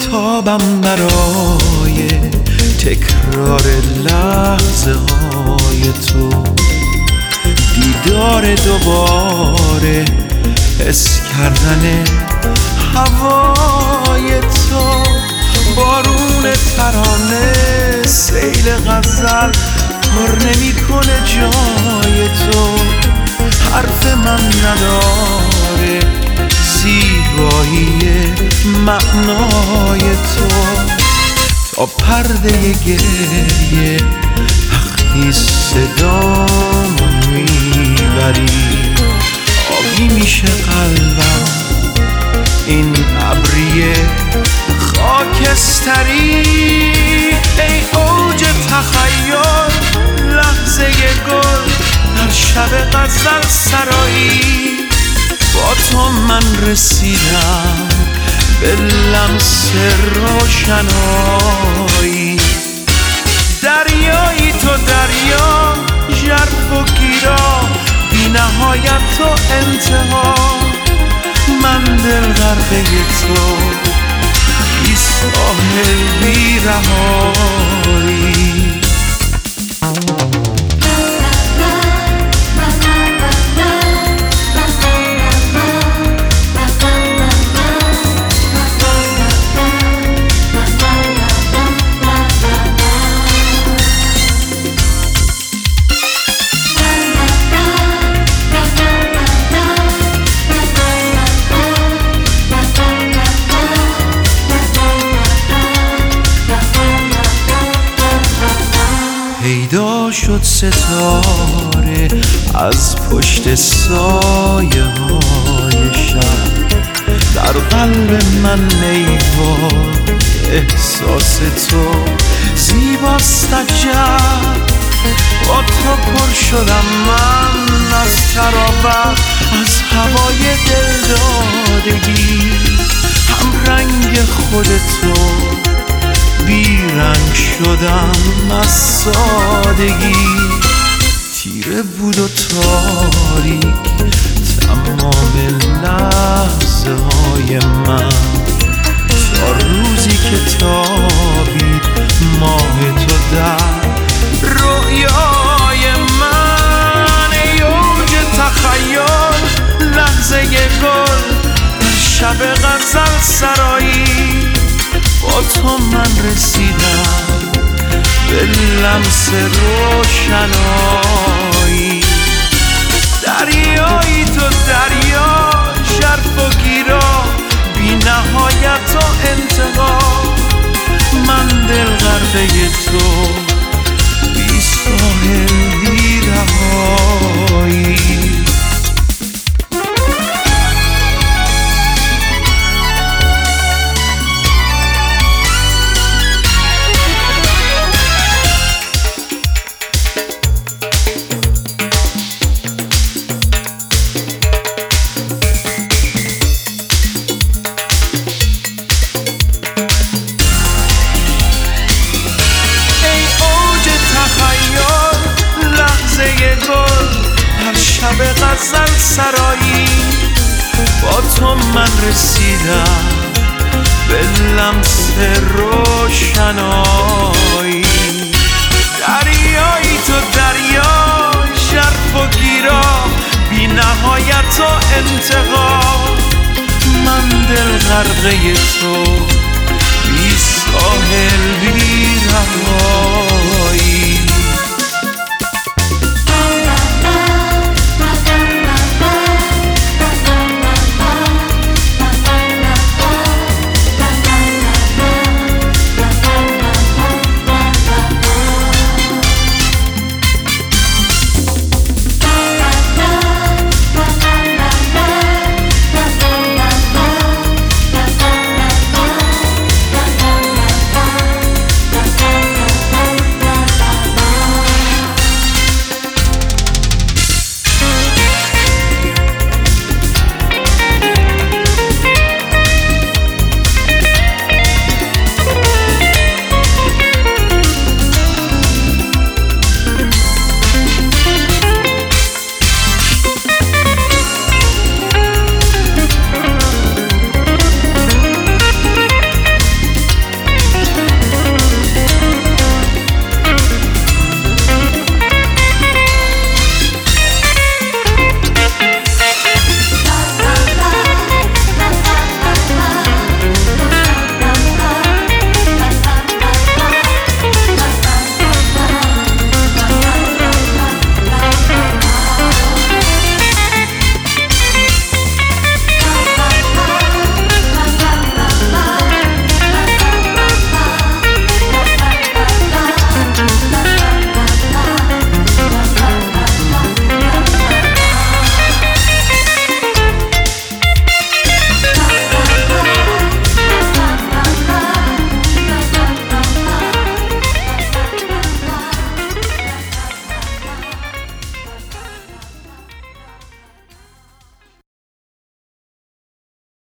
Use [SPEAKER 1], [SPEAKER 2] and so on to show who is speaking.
[SPEAKER 1] خوابم برای تکرار لحظه های تو، دیدار دوباره، حس کردن هوای تو، بارون ترانه، سیل غزل پر نمی‌کنه جای تو، حرف من نداره زیبایی معنای تو، تا پرده گریه وقتی صدامو میبری آبی میشه قلبم، این ابریه خاکستری، ای اوج تخیل لحظه گل در شب غزل سرایی، با تو من رسیدم به لمس روشنایی، دریایی تو دریا، ژرف و گیرا، بی نهایت تو انتها، من دل غرقه تو، بی ساحل بی رهایی. پیدا شد ستاره از پشت سایه های شب، در قلب من نیوای احساس تو زیباست عجب، با تو پر شدم من از تراوت، از هوای دلدادگی، هم رنگ خود تو بی رنگ شدم از سادگی، تیره بود و تاریک تمام لحظه های من، تا روزی که تابید ماه تو در رویای من، ای اوج تخیل لحظه گل در شب غزل سرایی، با تو من رسیدم به لمس روشنایی، دریایی تو دریا، ژرف و گیرا، بی نهایت و انتها، من دل غرقه تو، بی ساحل بی رهایی. شب غزل سرایی، با تو من رسیدم به لمس روشنایی، دریایی تو دریا، ژرف و گیرا، بی نهایت و انتها، من دل غرقه تو، بی ساحل بی رها.